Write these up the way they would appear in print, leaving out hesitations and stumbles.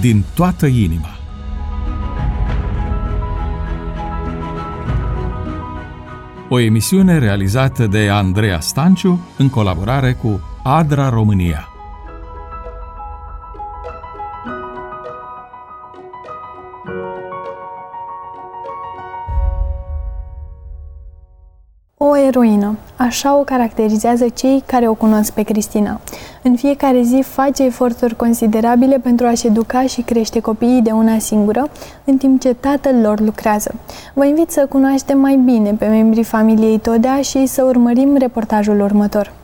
din toată inima. O emisiune realizată de Andreea Stanciu în colaborare cu ADRA România. O eroină, așa o caracterizează cei care o cunosc pe Cristina. În fiecare zi face eforturi considerabile pentru a-și educa și crește copiii de una singură, în timp ce tatăl lor lucrează. Vă invit să cunoaștem mai bine pe membrii familiei Todea și să urmărim reportajul următor.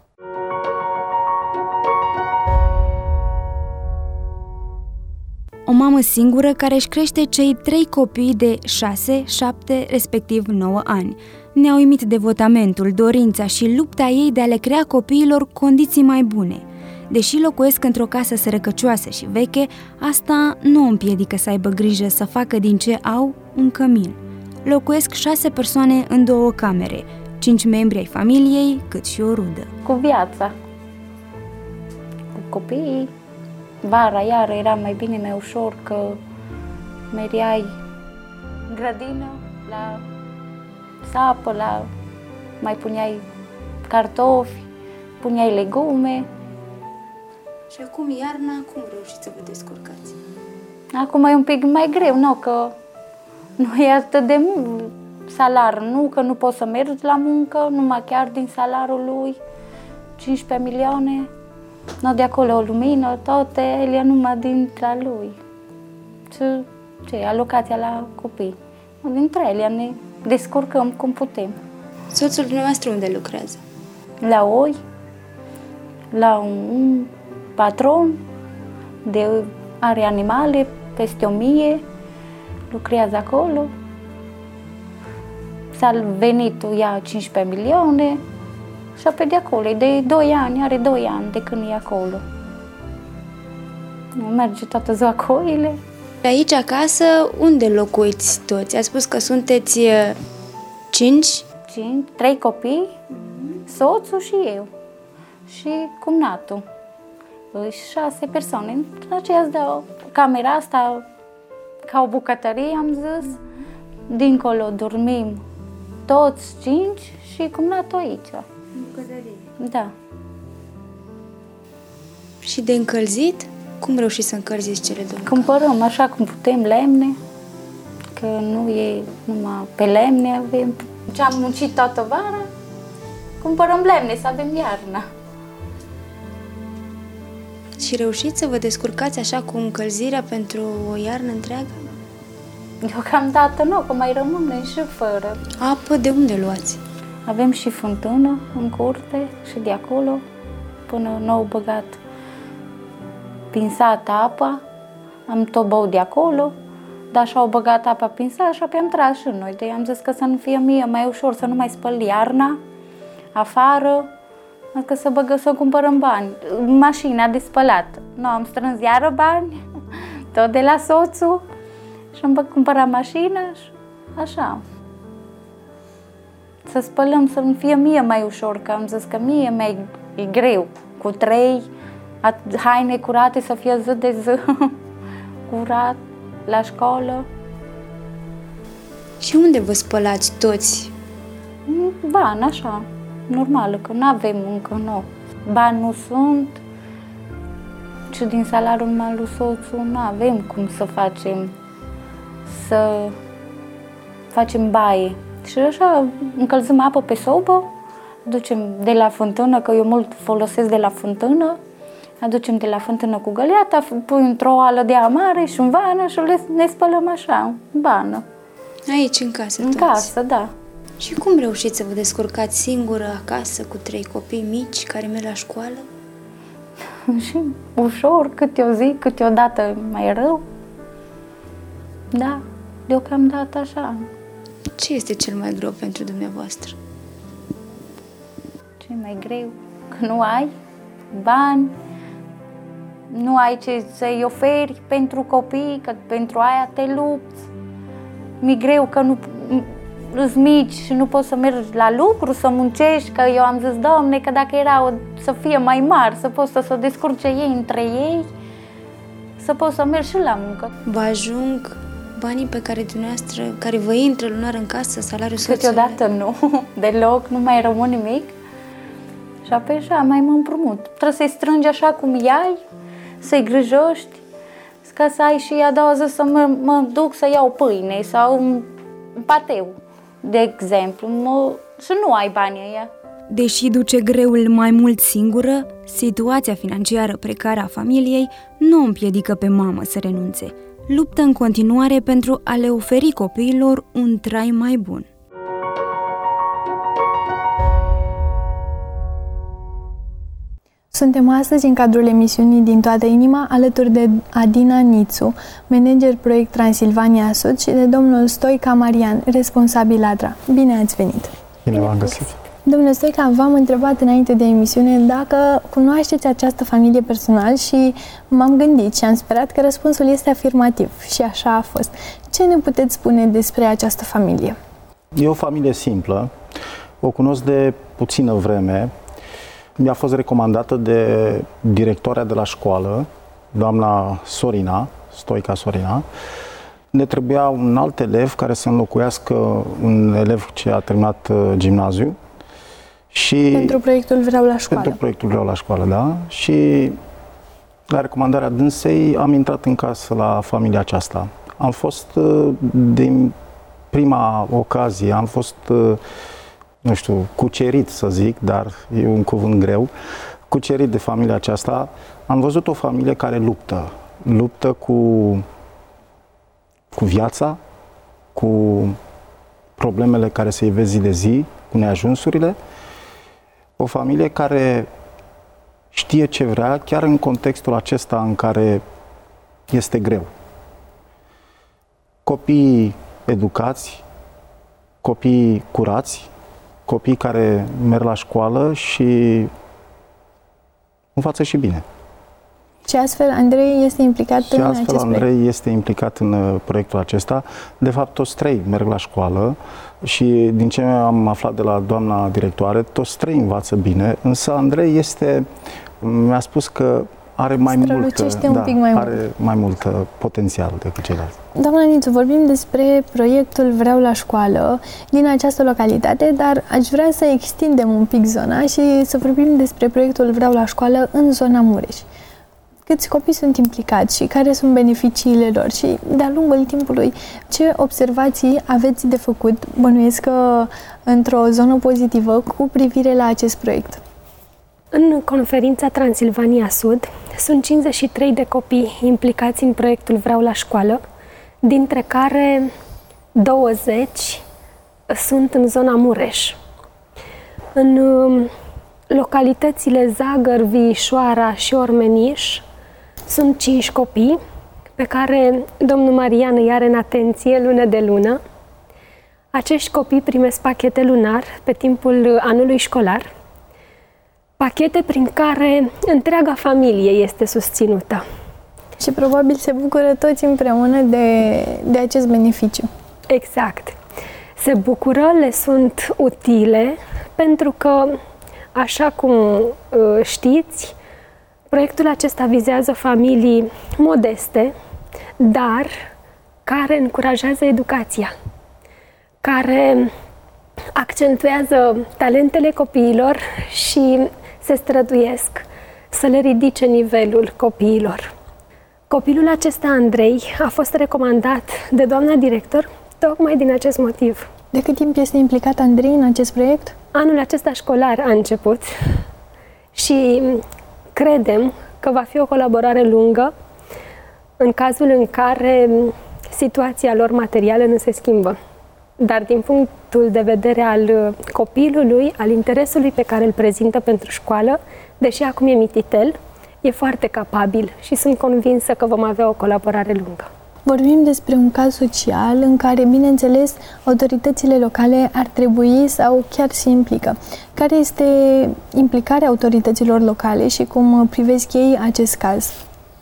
O mamă singură care își crește cei 3 copii de 6, 7, respectiv 9 ani. Ne-a uimit devotamentul, dorința și lupta ei de a le crea copiilor condiții mai bune. Deși locuiesc într-o casă sărăcăcioasă și veche, asta nu o împiedică să aibă grijă să facă din ce au un cămin. Locuiesc 6 persoane în 2 camere, 5 membri ai familiei, cât și o rudă. Cu viața, cu copiii, vara iară era mai bine, mai ușor, că meriai grădină la sapă, mai puneai cartofi, puneai legume. Și acum iarna, cum reușiți să vă descurcați? Acum e un pic mai greu, nu, că nu e atât de mult salar, nu, că nu poți să mergi la muncă, numai chiar din salarul lui, 15 milioane, nu, de acolo o lumină, toate, el e numai dintre lui. Ce alocația la copii. Dintre ele ne descurcăm cum putem. Soțul dumneavoastră unde lucrează? La oi, la un patron are animale, peste 1000, lucrează acolo. Venitul ia 15 milioane și pe de acolo, de 2 ani, are 2 ani de când e acolo. Merge toată ziua cu oile. Aici acasă, unde locuiți toți? Ați spus că sunteți 5? 3 copii, soțul și eu. Și cumnatul. 6 persoane. Aceea îți dă camera asta ca o bucătărie, am zis. Dincolo dormim toți 5 și cumnatul aici. Bucătărie? Da. Și de încălzit? Cum reușiți să încălziți cele 2? Cumpărăm așa cum putem lemne, că nu e numai pe lemne avem. Ce am muncit toată vara, cumpărăm lemne să avem iarna. Și reușiți să vă descurcați așa cu încălzirea pentru o iarnă întreagă? Deocamdată nu, că mai rămâne și fără. Apă de unde luați? Avem și fântână în curte și de acolo până nou băgat pinsat apa, am tot băut de acolo, dar și-au băgat apa pinsat și apoi am tras și noi. De am zis că să nu fie mie mai ușor, să nu mai spăl iarna afară, că să cumpărăm bani. Mașina de spălat. Nu, am strâns iară bani, tot de la soțul și am cumpărat mașină și așa. Să spălăm, să nu fie mie mai ușor, că am zis că mie mai e greu. Cu 3 haine curate, să fie zi de zi curat, la școală. Și unde vă spălați toți? Bani, așa, normal, că nu avem încă, nu. Bani nu sunt și din salariul numai lui soțul nu avem cum să facem baie. Și așa încălzim apă pe sobă, aducem de la fântână, că eu mult folosesc de la fântână, aducem de la fântână cu găleata, pui într-o oală de amare și în vană și ne spălăm așa, în vană. Aici, în casă toți? În casă, da. Și cum reușiți să vă descurcați singură acasă cu 3 copii mici care merg la școală? Și ușor, câte o zi, câteodată mai rău. Da, deocamdată așa. Ce este cel mai greu pentru dumneavoastră? Ce mai greu? Că nu ai bani, nu ai ce să-i oferi pentru copii, că pentru aia te lupți. Mi-e greu că nu îți mici și nu poți să mergi la lucru, să muncești, că eu am zis, Doamne, că dacă era să fie mai mari, să poți să se descurce ei între ei, să pot să merg și la muncă. Vă ajung banii pe care dumneavoastră, care vă intră lunar în casă, salariul soțului? Câteodată nu, deloc, nu mai rămân nimic. Și apoi așa, mai mă împrumut. Trebuie să-i strângi așa cum i-ai, să-i grijești, ca să ai și a doua zi să mă duc să iau pâine sau un pateu, de exemplu, și nu ai banii ăia. Deși duce greul mai mult singură, situația financiară precară a familiei nu o împiedică pe mamă să renunțe. Luptă în continuare pentru a le oferi copiilor un trai mai bun. Suntem astăzi în cadrul emisiunii Din toată inima alături de Adina Nițu, manager proiect Transilvania Sud, și de domnul Stoica Marian, responsabil ADRA. Bine ați venit! Bine v-am găsit! Domnule Stoica, v-am întrebat înainte de emisiune dacă cunoașteți această familie personal și m-am gândit și am sperat că răspunsul este afirmativ și așa a fost. Ce ne puteți spune despre această familie? E o familie simplă, o cunosc de puțină vreme. Mi-a fost recomandată de directoarea de la școală, doamna Sorina, Stoica Sorina. Ne trebuia un alt elev care să înlocuiască un elev ce a terminat gimnaziu. Și pentru proiectul Vreau la școală. Pentru proiectul Vreau la școală, da. Și la recomandarea dânsei am intrat în casă la familia aceasta. Am fost din prima ocazie, am fost, nu știu, cucerit să zic, dar e un cuvânt greu, cucerit de familia aceasta. Am văzut o familie care luptă cu viața, cu problemele care se ivesc zi de zi, cu neajunsurile. O familie care știe ce vrea, chiar în contextul acesta în care este greu. Copiii educați, copiii curați, copii care merg la școală și învață și bine. Și astfel Andrei este implicat în acest proiect. Andrei este implicat în proiectul acesta. De fapt, toți trei merg la școală și din ce am aflat de la doamna directoare, toți trei învață bine, însă Andrei mi-a spus că are mai mult potențial decât ceilalți. Doamna Nițu, vorbim despre proiectul Vreau la școală din această localitate, dar aș vrea să extindem un pic zona și să vorbim despre proiectul Vreau la școală în zona Mureș. Câți copii sunt implicați și care sunt beneficiile lor și de-a lungul timpului ce observații aveți de făcut, bănuiesc că într-o zonă pozitivă, cu privire la acest proiect? În conferința Transilvania Sud sunt 53 de copii implicați în proiectul Vreau la școală, dintre care 20 sunt în zona Mureș. În localitățile Zagăr, Viișoara și Ormeniș sunt 5 copii pe care domnul Marian îi are în atenție lună de lună. Acești copii primesc pachete lunar pe timpul anului școlar, pachete prin care întreaga familie este susținută. Și probabil se bucură toți împreună de acest beneficiu. Exact. Se bucură, le sunt utile, pentru că, așa cum știți, proiectul acesta vizează familii modeste, dar care încurajează educația, care accentuează talentele copiilor și se străduiesc să le ridice nivelul copiilor. Copilul acesta, Andrei, a fost recomandat de doamna director tocmai din acest motiv. De cât timp este implicat Andrei în acest proiect? Anul acesta școlar a început și credem că va fi o colaborare lungă în cazul în care situația lor materială nu se schimbă. Dar din punctul de vedere al copilului, al interesului pe care îl prezintă pentru școală, deși acum e mititel, e foarte capabil și sunt convinsă că vom avea o colaborare lungă. Vorbim despre un caz social în care, bineînțeles, autoritățile locale ar trebui sau chiar se implică. Care este implicarea autorităților locale și cum privesc ei acest caz?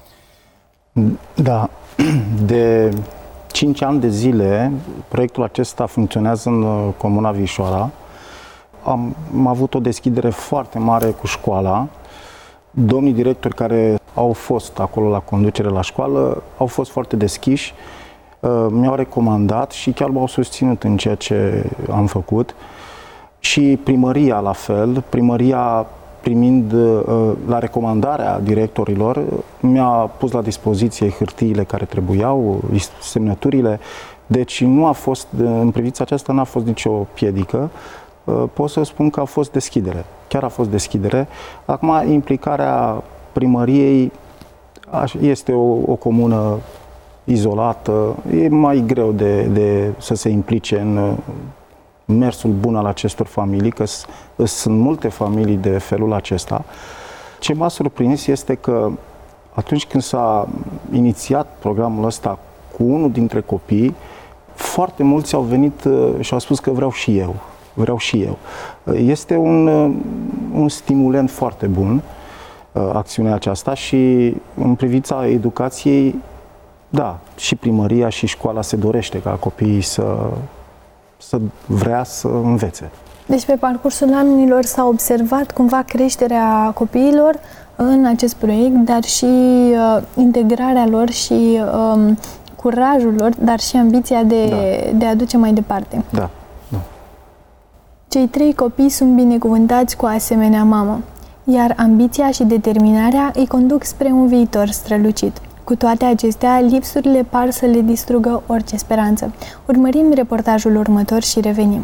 Da, de 5 ani de zile proiectul acesta funcționează în Comuna Viișoara. Am avut o deschidere foarte mare cu școala. Domnii directori care au fost acolo la conducere la școală au fost foarte deschiși, mi-au recomandat și chiar m-au susținut în ceea ce am făcut. Și primăria la fel, primăria primind la recomandarea directorilor, mi-a pus la dispoziție hârtiile care trebuiau, semnăturile, deci nu a fost, în privința aceasta n-a fost nicio piedică. Pot să spun că a fost deschidere, chiar a fost deschidere. Acum, implicarea primăriei este o comună izolată, e mai greu de să se implice în mersul bun al acestor familii, că sunt multe familii de felul acesta. Ce m-a surprins este că atunci când s-a inițiat programul ăsta cu unul dintre copii, foarte mulți au venit și au spus că vreau și eu. Este un stimulent foarte bun, acțiunea aceasta, și în privința educației, da, și primăria și școala se dorește ca copiii să vrea să învețe. Deci pe parcursul anilor s-a observat cumva creșterea copiilor în acest proiect, dar și integrarea lor și curajul lor, dar și ambiția de a duce mai departe. Da. Cei 3 copii sunt binecuvântați cu asemenea mamă, iar ambiția și determinarea îi conduc spre un viitor strălucit. Cu toate acestea, lipsurile par să le distrugă orice speranță. Urmărim reportajul următor și revenim.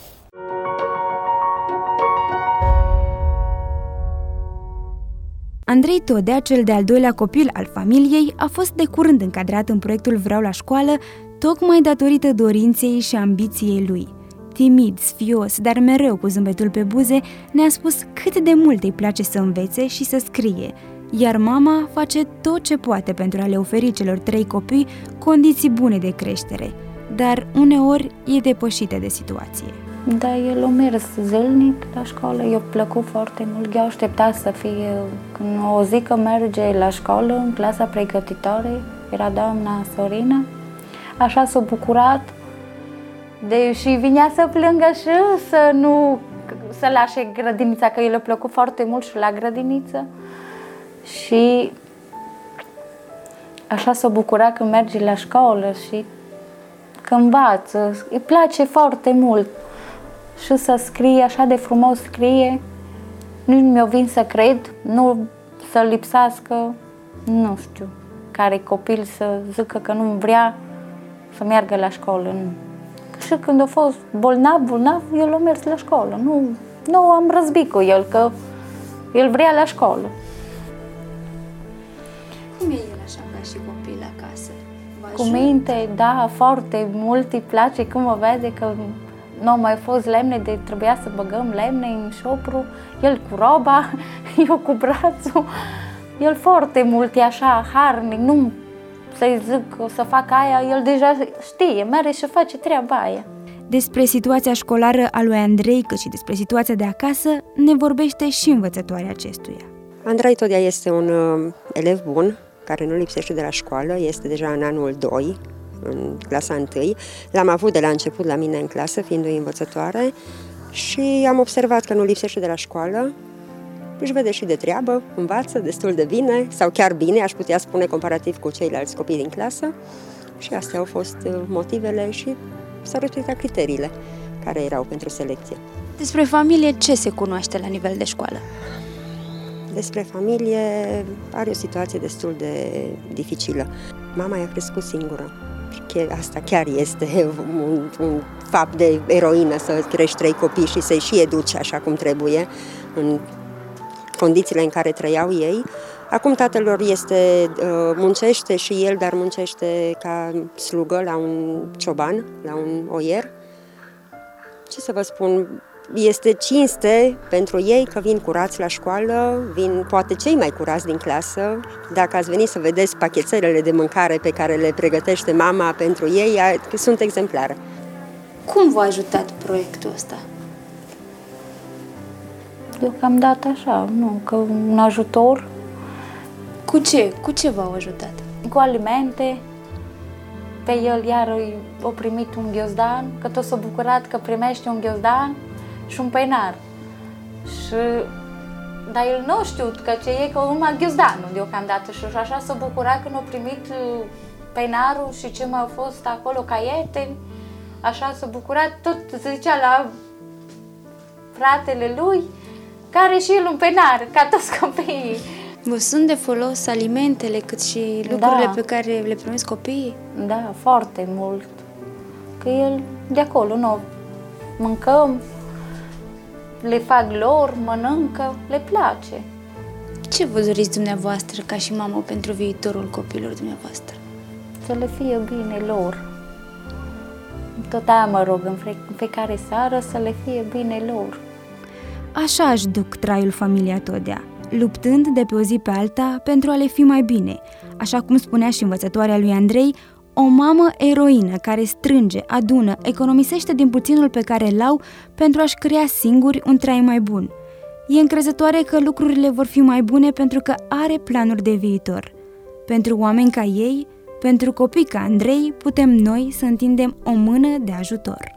Andrei Todea, cel de-al 2-lea copil al familiei, a fost de curând încadrat în proiectul Vreau la școală, tocmai datorită dorinței și ambiției lui. Timid, sfios, dar mereu cu zâmbetul pe buze, ne-a spus cât de mult îi place să învețe și să scrie, iar mama face tot ce poate pentru a le oferi celor 3 copii condiții bune de creștere, dar uneori e depășită de situație. Da, el a mers zilnic la școală, i-a plăcut foarte mult. Eu aștepta să fie, când o zi că merge la școală, în clasa pregătitoare, era doamna Sorina, așa s-a bucurat, și vinea să plângă și să lase grădinița, că el a plăcut foarte mult și la grădiniță. Și așa s-a bucurat când merge la școală și că învață, îi place foarte mult. Și să scrie, așa de frumos scrie, nu mi-o vin să cred, nu să lipsească, nu știu, care copil să zică că nu vrea să meargă la școală. Nu. Și când a fost bolnav, el a mers la școală. Nu am răzbit cu el, că el vrea la școală. Cum e el așa ca și copil acasă? Cu minte, da, foarte mult îi place când mă vede că nu au mai fost lemne, trebuia să băgăm lemne în șopru, el cu roba, eu cu brațul. El foarte mult e așa, harnic, nu să-i zic să fac aia, el deja știe, merge și face treaba aia. Despre situația școlară a lui Andrei, cât și despre situația de acasă, ne vorbește și învățătoarea acestuia. Andrei Todea este un elev bun, care nu lipsește de la școală, este deja în anul 2, în clasa 1. L-am avut de la început la mine în clasă, fiind o învățătoare, și am observat că nu lipsește de la școală, își vede și de treabă, învață destul de bine, sau chiar bine, aș putea spune, comparativ cu ceilalți copii din clasă, și astea au fost motivele și s-au respectat criteriile care erau pentru selecție. Despre familie, ce se cunoaște la nivel de școală? Despre familie, are o situație destul de dificilă. Mama i-a crescut singură. Asta chiar este un fapt de eroină, să crești 3 copii și să-i și educi așa cum trebuie, în condițiile în care trăiau ei. Acum tatăl lor muncește și el, dar muncește ca slugă la un cioban, la un oier. Ce să vă spun, este cinste pentru ei că vin curați la școală, vin poate cei mai curați din clasă. Dacă ați venit să vedeți pachetelele de mâncare pe care le pregătește mama pentru ei, sunt exemplare. Cum v-a ajutat proiectul ăsta? Deocamdată așa, că un ajutor. Cu ce? Cu ce v-au ajutat? Cu alimente. Pe el iar a primit un ghiozdan, că tot s-a bucurat că primește un ghiozdan și un peinar. Și Dar el nu știu că ce e că urma ghiozdanul deocamdată și așa s-a bucurat când a primit penarul și ce mai a fost acolo, caiete, așa s-a bucurat, tot zicea la fratele lui, care și el un penar, ca toți copiii. Vă sunt de folos alimentele, cât și lucrurile pe care le primesc copiii? Da, foarte mult. Că el de acolo, nu mâncăm, le fac lor, mănâncă, le place. Ce vă doriți dumneavoastră ca și mamă pentru viitorul copiilor dumneavoastră? Să le fie bine lor. Tot aia mă rog în fiecare seară să le fie bine lor. Așa își duc traiul familia Todea, luptând de pe o zi pe alta pentru a le fi mai bine, așa cum spunea și învățătoarea lui Andrei, o mamă eroină care strânge, adună, economisește din puținul pe care l-au pentru a-și crea singuri un trai mai bun. E încrezătoare că lucrurile vor fi mai bune pentru că are planuri de viitor. Pentru oameni ca ei, pentru copii ca Andrei, putem noi să întindem o mână de ajutor.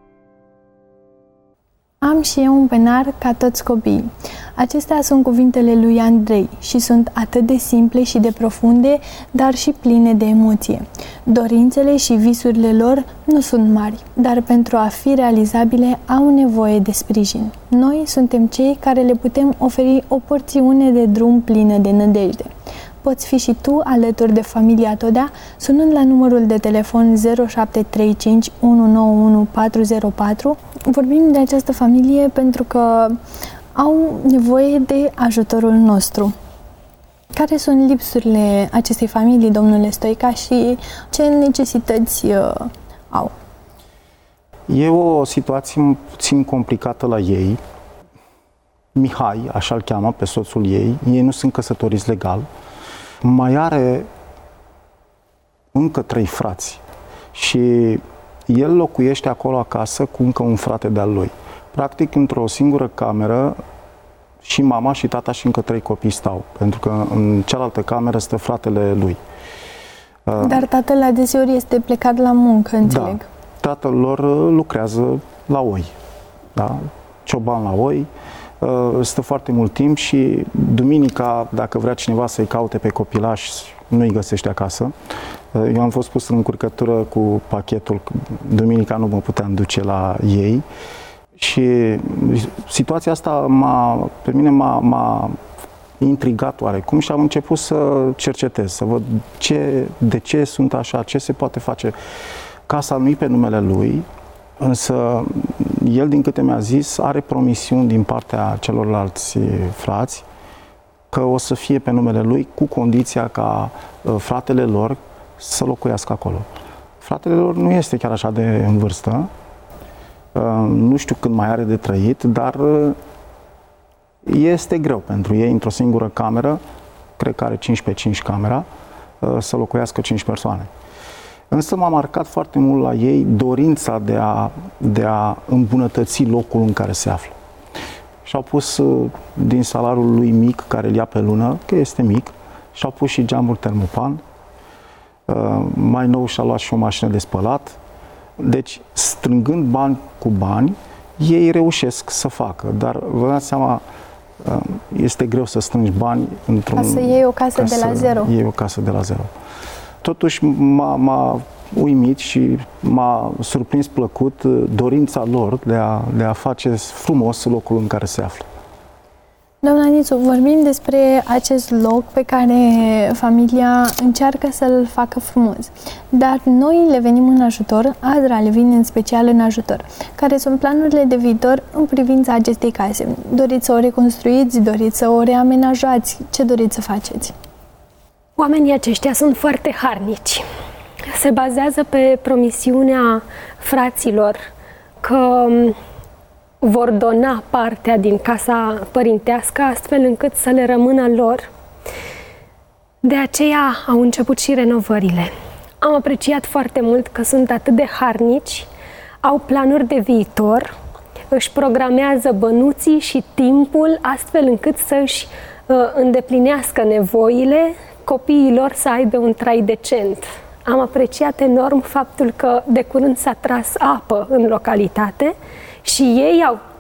Am și eu un penar ca toți copiii. Acestea sunt cuvintele lui Andrei și sunt atât de simple și de profunde, dar și pline de emoție. Dorințele și visurile lor nu sunt mari, dar pentru a fi realizabile au nevoie de sprijin. Noi suntem cei care le putem oferi o porțiune de drum plină de nădejde. Poți fi și tu alături de familia Todea sunând la numărul de telefon 0735 191 404. Vorbim de această familie pentru că au nevoie de ajutorul nostru. Care sunt lipsurile acestei familii, domnule Stoica, și ce necesități au? E o situație puțin complicată la ei. Mihai, așa-l cheamă pe soțul ei nu sunt căsătoriți legal. Mai are încă 3 frați și el locuiește acolo acasă cu încă un frate de-al lui. Practic, într-o singură cameră, și mama și tata și încă 3 copii stau, pentru că în cealaltă cameră stă fratele lui. Dar tatăl adeseori este plecat la muncă, înțeleg. Da, tatăl lor lucrează la oi, da? Cioban la oi, stă foarte mult timp și duminica, dacă vrea cineva să-i caute pe copilaș, nu-i găsește acasă. Eu am fost pus în încurcătură cu pachetul, duminica nu mă puteam duce la ei și situația asta pe mine m-a intrigat oarecum și am început să cercetez, să văd de ce sunt așa, ce se poate face. Casa nu-i pe numele lui, însă el, din câte mi-a zis, are promisiuni din partea celorlalți frați că o să fie pe numele lui, cu condiția ca fratele lor să locuiască acolo. Fratele lor nu este chiar așa de în vârstă, nu știu cât mai are de trăit, dar este greu pentru ei, într-o singură cameră, cred că are 5x5 camera, să locuiască 5 persoane. Însă m-a marcat foarte mult la ei dorința de a îmbunătăți locul în care se află. Și-au pus din salariul lui mic, care îl ia pe lună, că este mic, și-au pus și geamuri termopan. Mai nou și-a luat și o mașină de spălat. Deci, strângând bani cu bani, ei reușesc să facă. Dar vă dați seama, este greu să strângi bani într-un... Ca să iei o casă de la zero. Iei o casă de la zero. Totuși m-a uimit și m-a surprins plăcut dorința lor de a face frumos locul în care se află. Doamna Nițu, vorbim despre acest loc pe care familia încearcă să-l facă frumos. Dar noi le venim în ajutor, Adra le vine în special în ajutor. Care sunt planurile de viitor în privința acestei case? Doriți să o reconstruiți? Doriți să o reamenajați? Ce doriți să faceți? Oamenii aceștia sunt foarte harnici. Se bazează pe promisiunea fraților că vor dona partea din casa părintească astfel încât să le rămână lor. De aceea au început și renovările. Am apreciat foarte mult că sunt atât de harnici, au planuri de viitor, își programează bănuții și timpul astfel încât să își îndeplinească nevoile, copiilor să aibă un trai decent. Am apreciat enorm faptul că de curând s-a tras apă în localitate și ei au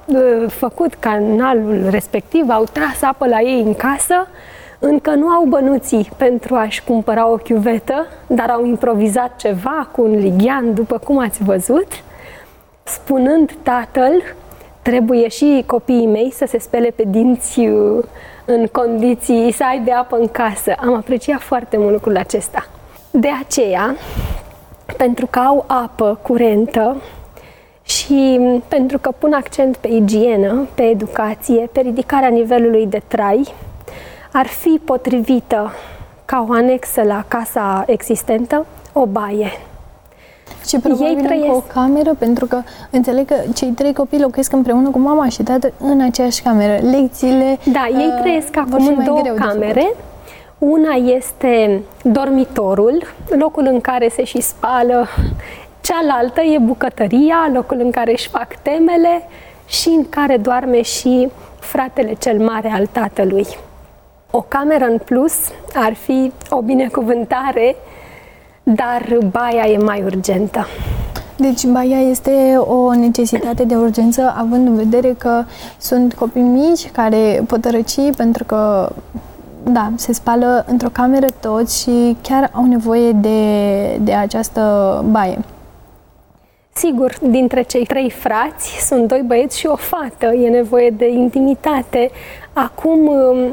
făcut canalul respectiv, au tras apă la ei în casă, încă nu au bănuții pentru a-și cumpăra o chiuvetă, dar au improvizat ceva cu un lighean, după cum ați văzut, spunând tatăl, trebuie și copiii mei să se spele pe dinți în condiții, să aibă apă în casă. Am apreciat foarte mult lucrul acesta. De aceea, pentru că au apă curentă și pentru că pun accent pe igienă, pe educație, pe ridicarea nivelului de trai, ar fi potrivită ca o anexă la casa existentă o baie. Și probabil o cameră, pentru că înțeleg că cei 3 copii locuiesc împreună cu mama și tatăl în aceeași cameră. Lecțiile Da, ei trăiesc acum în 2 camere. Una este dormitorul, locul în care se și spală. Cealaltă e bucătăria, locul în care își fac temele și în care doarme și fratele cel mare al tatălui. O cameră în plus ar fi o binecuvântare, dar baia e mai urgentă. Deci baia este o necesitate de urgență, având în vedere că sunt copii mici care pot răci pentru că da, se spală într-o cameră toți și chiar au nevoie de această baie. Sigur, dintre cei 3 frați sunt 2 băieți și o fată, e nevoie de intimitate. Acum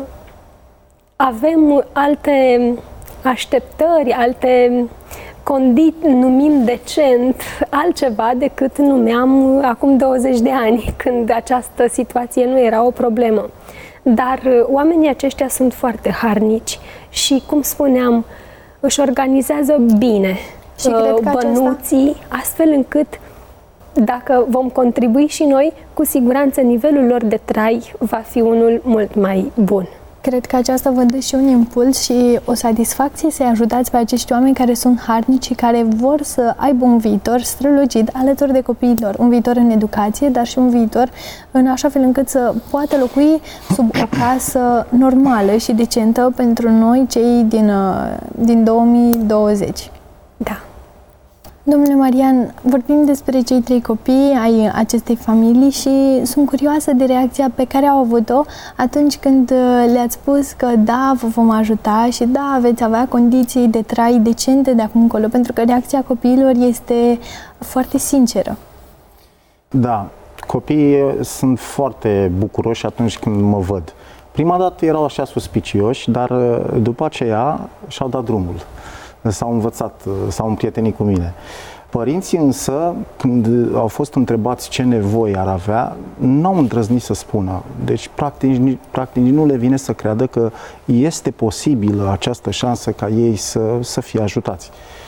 avem alte așteptări, alte condiții, numim decent, altceva decât numeam acum 20 de ani, când această situație nu era o problemă. Dar oamenii aceștia sunt foarte harnici și, cum spuneam, își organizează bine bănuții, astfel încât, dacă vom contribui și noi, cu siguranță nivelul lor de trai va fi unul mult mai bun. Cred că aceasta vă dă și un impuls și o satisfacție să-i ajutați pe acești oameni care sunt harnici și care vor să aibă un viitor strălucit alături de copiii lor. Un viitor în educație, dar și un viitor în așa fel încât să poată locui sub o casă normală și decentă pentru noi, cei din 2020. Da. Domnule Marian, vorbim despre cei 3 copii ai acestei familii și sunt curioasă de reacția pe care au avut-o atunci când le-ați spus că da, vă vom ajuta și da, veți avea condiții de trai decente de acum încolo, pentru că reacția copiilor este foarte sinceră. Da, copiii sunt foarte bucuroși atunci când mă văd. Prima dată erau așa suspicioși, dar după aceea și-au dat drumul. S-au învățat, s-au împrietenit cu mine. Părinții însă, când au fost întrebați ce nevoie ar avea, n-au îndrăznit să spună. Deci, practic nu le vine să creadă că este posibilă această șansă ca ei să fie ajutați.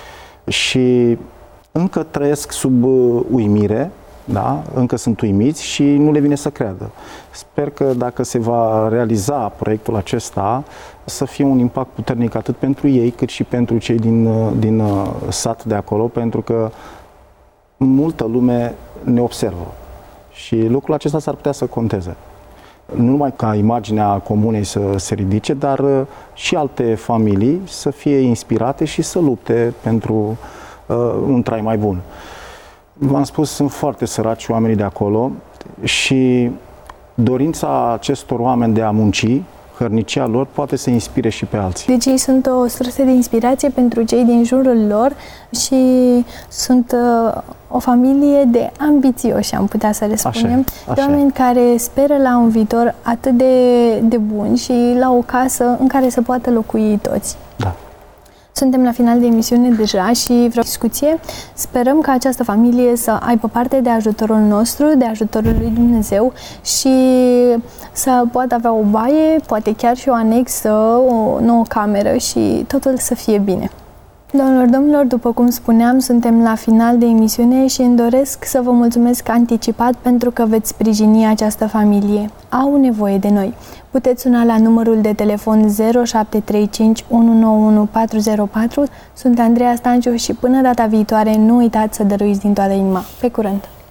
Și încă trăiesc sub uimire, da? Încă sunt uimiți și nu le vine să creadă. Sper că dacă se va realiza proiectul acesta, să fie un impact puternic atât pentru ei, cât și pentru cei din sat de acolo, pentru că multă lume ne observă și lucrul acesta s-ar putea să conteze. Nu numai ca imaginea comunei să se ridice, dar și alte familii să fie inspirate și să lupte pentru un trai mai bun. V-am spus, sunt foarte săraci oamenii de acolo și dorința acestor oameni de a munci, hărnicia lor, poate să inspire și pe alții. Deci ei sunt o sursă de inspirație pentru cei din jurul lor și sunt o familie de ambițioși, am putea să le spunem, de oameni care speră la un viitor atât de bun și la o casă în care să poată locui toți. Da. Suntem la final de emisiune deja și vreau discuție. Sperăm ca această familie să aibă parte de ajutorul nostru, de ajutorul lui Dumnezeu și să poată avea o baie, poate chiar și o anexă, o nouă cameră și totul să fie bine. Doamnelor, domnilor, după cum spuneam, suntem la final de emisiune și îmi doresc să vă mulțumesc anticipat pentru că veți sprijini această familie. Au nevoie de noi. Puteți suna la numărul de telefon 0735 191 404. Sunt Andreea Stanciu și până data viitoare nu uitați să dăruiți din toată inima. Pe curând!